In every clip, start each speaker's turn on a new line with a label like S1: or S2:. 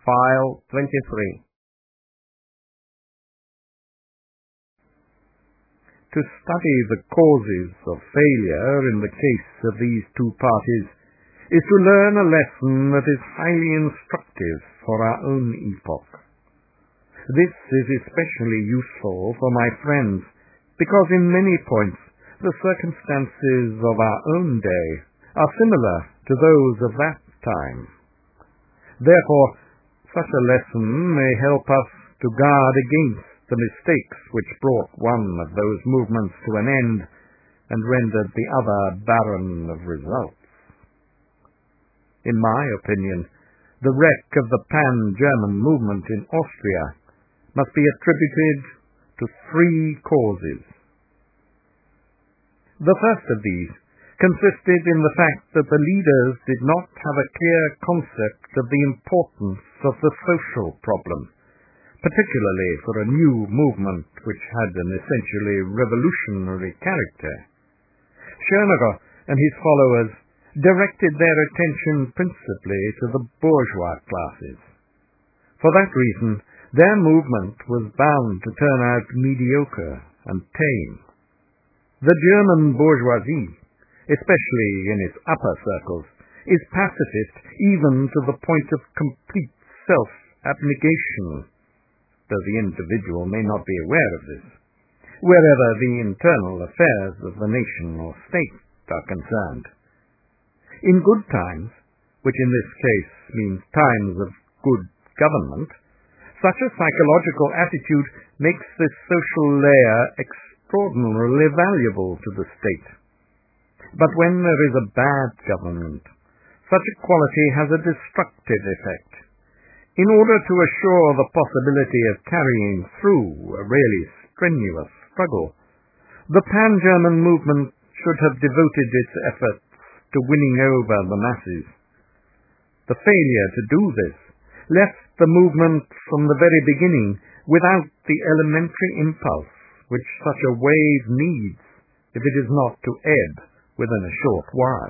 S1: File 23. To study the causes of failure in the case of these two parties is to learn a lesson that is highly instructive for our own epoch. This is especially useful for my friends, because in many points the circumstances of our own day are similar to those of that time. Therefore, such a lesson may help us to guard against the mistakes which brought one of those movements to an end and rendered the other barren of results. In my opinion, the wreck of the Pan-German movement in Austria must be attributed to three causes. The first of these consisted in the fact that the leaders did not have a clear concept of the importance of the social problem, particularly for a new movement which had an essentially revolutionary character. Schönerer and his followers directed their attention principally to the bourgeois classes. For that reason, their movement was bound to turn out mediocre and tame. The German bourgeoisie, especially in its upper circles, is pacifist even to the point of complete self-abnegation, though the individual may not be aware of this, wherever the internal affairs of the nation or state are concerned. In good times, which in this case means times of good government, such a psychological attitude makes this social layer extraordinarily valuable to the state. But when there is a bad government, such a quality has a destructive effect. In order to assure the possibility of carrying through a really strenuous struggle, the Pan-German movement should have devoted its efforts to winning over the masses. The failure to do this left the movement from the very beginning without the elementary impulse which such a wave needs if it is not to ebb within a short while.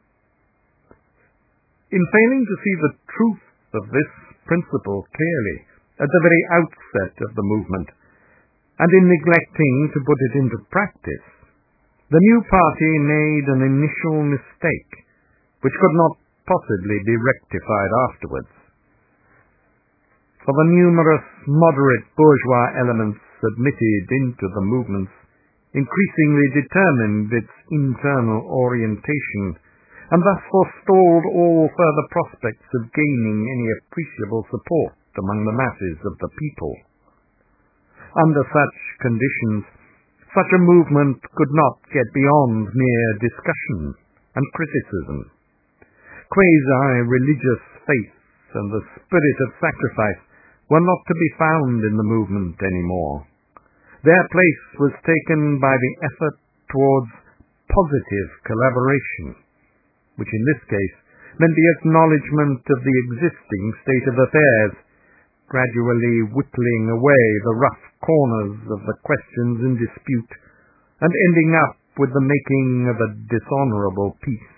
S1: In failing to see the truth of this principle clearly at the very outset of the movement, and in neglecting to put it into practice, the new party made an initial mistake which could not possibly be rectified afterwards. For the numerous moderate bourgeois elements admitted into the movements increasingly determined its internal orientation, and thus forestalled all further prospects of gaining any appreciable support among the masses of the people. Under such conditions, such a movement could not get beyond mere discussion and criticism. Quasi-religious faith and the spirit of sacrifice were not to be found in the movement anymore. Their place was taken by the effort towards positive collaboration, which in this case meant the acknowledgement of the existing state of affairs, gradually whittling away the rough corners of the questions in dispute, and ending up with the making of a dishonorable peace.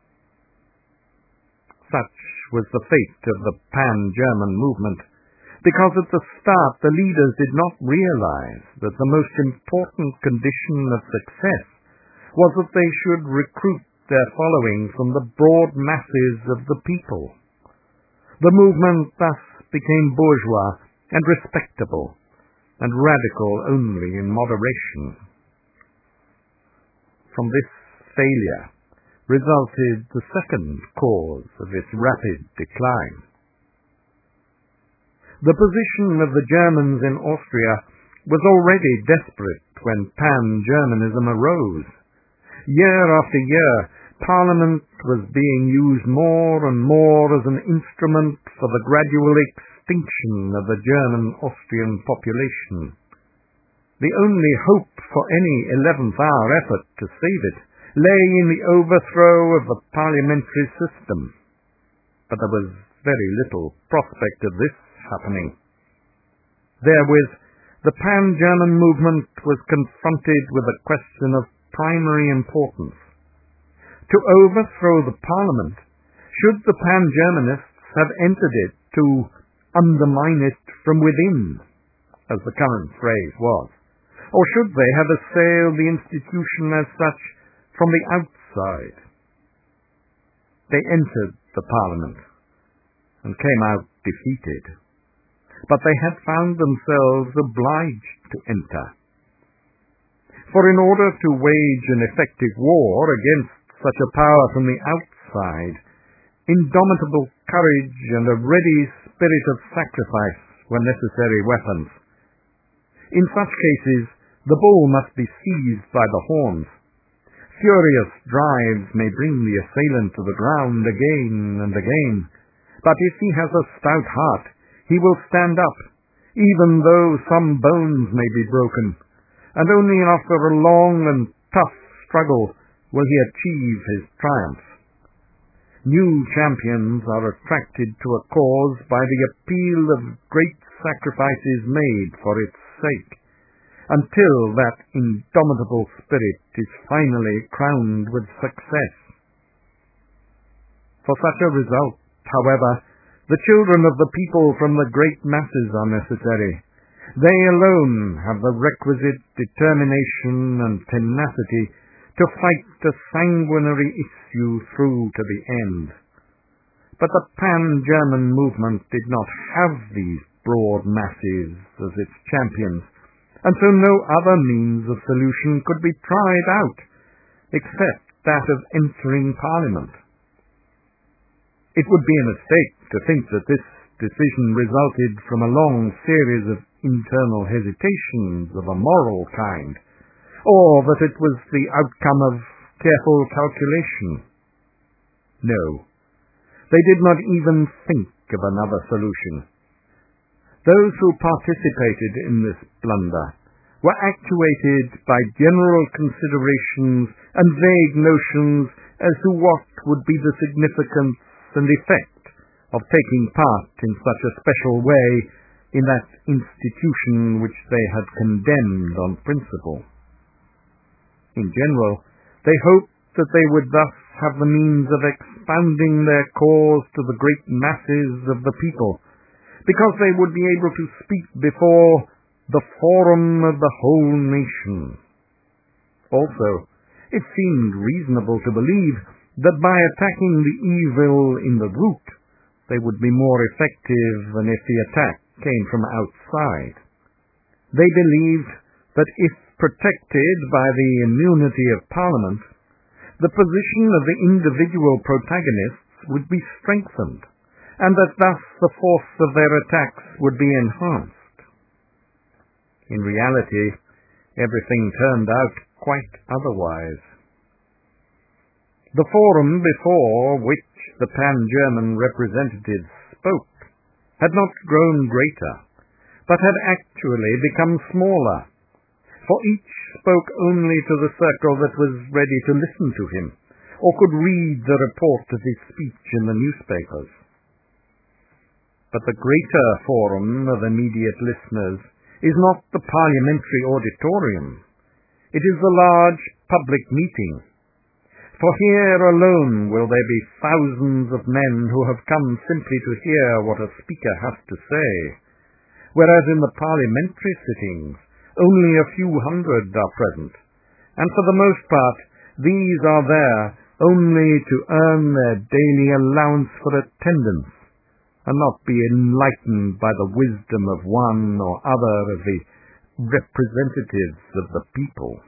S1: Such was the fate of the Pan-German movement, because at the start the leaders did not realize that the most important condition of success was that they should recruit their following from the broad masses of the people. The movement thus became bourgeois and respectable, and radical only in moderation. From this failure resulted the second cause of its rapid decline. The position of the Germans in Austria was already desperate when Pan-Germanism arose. Year after year, Parliament was being used more and more as an instrument for the gradual extinction of the German-Austrian population. The only hope for any 11th-hour effort to save it lay in the overthrow of the parliamentary system, but there was very little prospect of this happening. Therewith, the Pan-German movement was confronted with a question of primary importance. To overthrow the parliament, should the Pan-Germanists have entered it to undermine it from within, as the current phrase was? Or should they have assailed the institution as such from the outside? They entered the Parliament and came out defeated, but they had found themselves obliged to enter. For in order to wage an effective war against such a power from the outside, indomitable courage and a ready spirit of sacrifice were necessary weapons. In such cases, the bull must be seized by the horns. Furious drives may bring the assailant to the ground again and again, but if he has a stout heart, he will stand up, even though some bones may be broken, and only after a long and tough struggle will he achieve his triumph. New champions are attracted to a cause by the appeal of great sacrifices made for its sake, until that indomitable spirit is finally crowned with success. For such a result, however, the children of the people from the great masses are necessary. They alone have the requisite determination and tenacity to fight a sanguinary issue through to the end. But the Pan-German movement did not have these broad masses as its champions, and so no other means of solution could be tried out, except that of entering Parliament. It would be a mistake to think that this decision resulted from a long series of internal hesitations of a moral kind, or that it was the outcome of careful calculation. No, they did not even think of another solution. Those who participated in this blunder were actuated by general considerations and vague notions as to what would be the significance and effect of taking part in such a special way in that institution which they had condemned on principle. In general, they hoped that they would thus have the means of expounding their cause to the great masses of the people, because they would be able to speak before the forum of the whole nation. Also, it seemed reasonable to believe that by attacking the evil in the root, they would be more effective than if the attack came from outside. They believed that if protected by the immunity of Parliament, the position of the individual protagonists would be strengthened, and that thus the force of their attacks would be enhanced. In reality, everything turned out quite otherwise. The forum before which the Pan-German representatives spoke had not grown greater, but had actually become smaller, for each spoke only to the circle that was ready to listen to him, or could read the report of his speech in the newspapers. But the greater forum of immediate listeners is not the parliamentary auditorium. It is the large public meeting. For here alone will there be thousands of men who have come simply to hear what a speaker has to say, whereas in the parliamentary sittings only a few hundred are present, and for the most part these are there only to earn their daily allowance for attendance, and not be enlightened by the wisdom of one or other of the representatives of the people.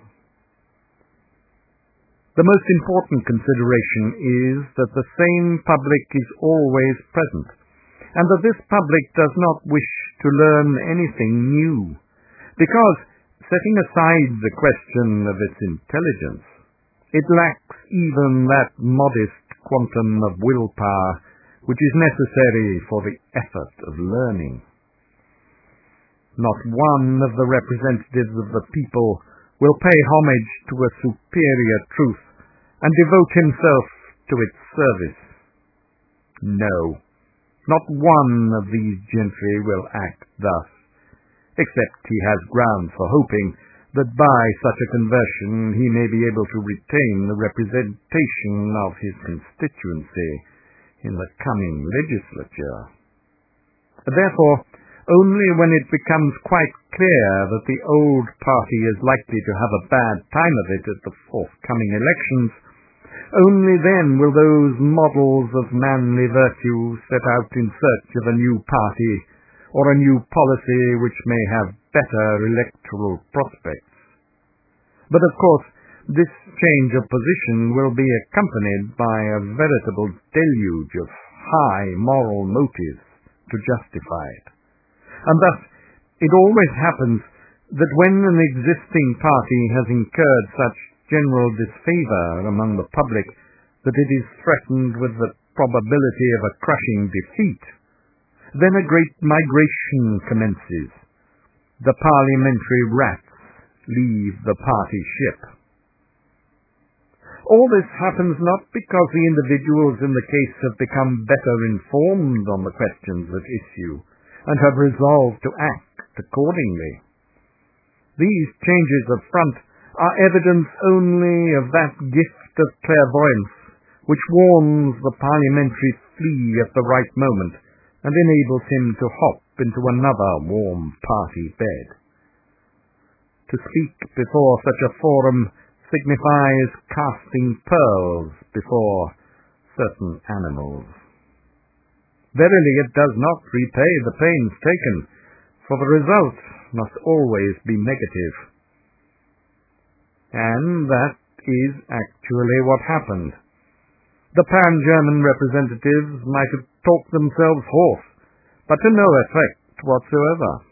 S1: The most important consideration is that the same public is always present, and that this public does not wish to learn anything new, because, setting aside the question of its intelligence, it lacks even that modest quantum of willpower which is necessary for the effort of learning. Not one of the representatives of the people will pay homage to a superior truth and devote himself to its service. No, not one of these gentry will act thus, except he has ground for hoping that by such a conversion he may be able to retain the representation of his constituency in the coming legislature. Therefore, only when it becomes quite clear that the old party is likely to have a bad time of it at the forthcoming elections, only then will those models of manly virtue set out in search of a new party or a new policy which may have better electoral prospects. But of course, this change of position will be accompanied by a veritable deluge of high moral motives to justify it. And thus, it always happens that when an existing party has incurred such general disfavor among the public that it is threatened with the probability of a crushing defeat, then a great migration commences. The parliamentary rats leave the party ship. All this happens not because the individuals in the case have become better informed on the questions at issue and have resolved to act accordingly. These changes of front are evidence only of that gift of clairvoyance which warns the parliamentary flea at the right moment and enables him to hop into another warm party bed. To speak before such a forum signifies casting pearls before certain animals. Verily, it does not repay the pains taken, for the result must always be negative. And that is actually what happened. The Pan-German representatives might have talked themselves hoarse, but to no effect whatsoever.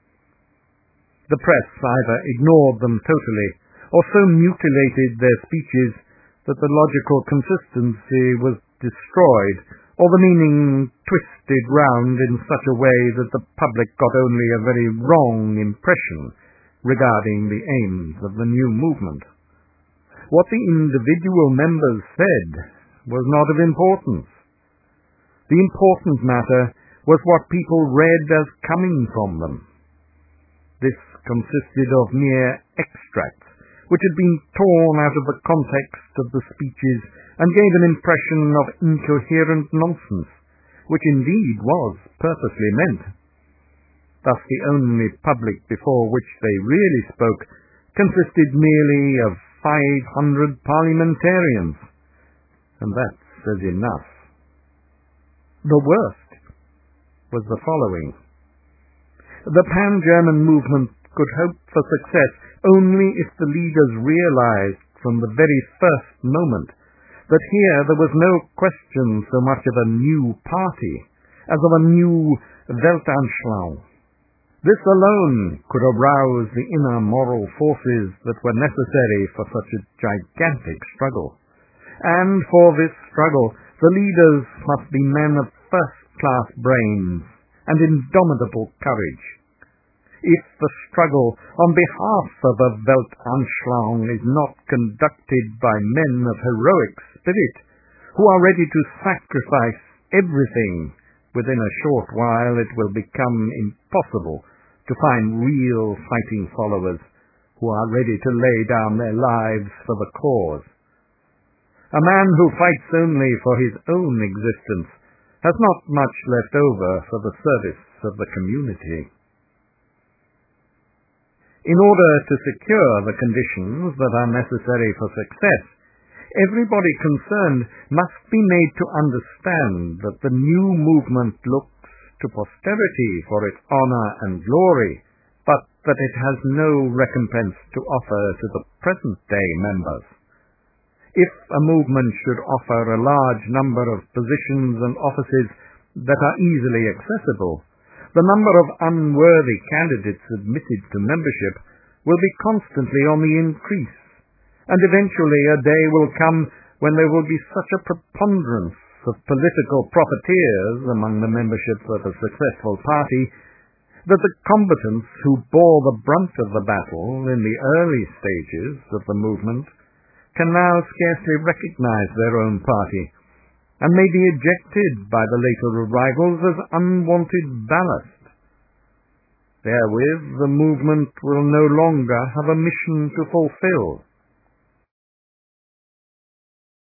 S1: The press either ignored them totally, or so mutilated their speeches that the logical consistency was destroyed, or the meaning twisted round in such a way that the public got only a very wrong impression regarding the aims of the new movement. What the individual members said was not of importance. The important matter was what people read as coming from them. This consisted of mere extracts, which had been torn out of the context of the speeches and gave an impression of incoherent nonsense, which indeed was purposely meant. Thus the only public before which they really spoke consisted merely of 500 parliamentarians, and that says enough. The worst was the following. The Pan-German movement could hope for success only if the leaders realized from the very first moment that here there was no question so much of a new party as of a new Weltanschauung. This alone could arouse the inner moral forces that were necessary for such a gigantic struggle. And for this struggle, the leaders must be men of first-class brains and indomitable courage. If the struggle on behalf of a Weltanschauung is not conducted by men of heroic spirit, who are ready to sacrifice everything, within a short while it will become impossible to find real fighting followers who are ready to lay down their lives for the cause. A man who fights only for his own existence has not much left over for the service of the community. In order to secure the conditions that are necessary for success, everybody concerned must be made to understand that the new movement looks to posterity for its honor and glory, but that it has no recompense to offer to the present-day members. If a movement should offer a large number of positions and offices that are easily accessible, the number of unworthy candidates admitted to membership will be constantly on the increase, and eventually a day will come when there will be such a preponderance of political profiteers among the membership of a successful party that the combatants who bore the brunt of the battle in the early stages of the movement can now scarcely recognize their own party, and may be ejected by the later arrivals as unwanted ballast. Therewith the movement will no longer have a mission to fulfill,